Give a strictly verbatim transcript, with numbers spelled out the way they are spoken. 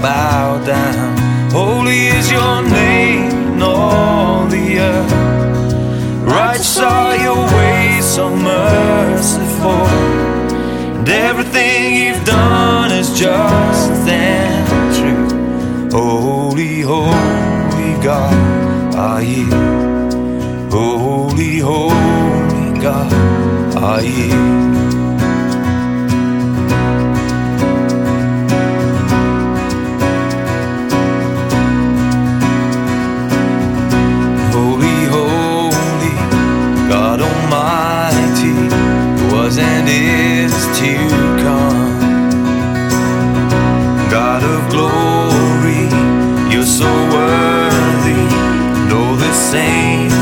bow down. Holy is your name in all the earth. Righteous are your ways, so merciful, and everything you've done is just and true. Holy, holy God are you. Holy, holy God are you. And is to come. God of glory, you're so worthy, and all the saints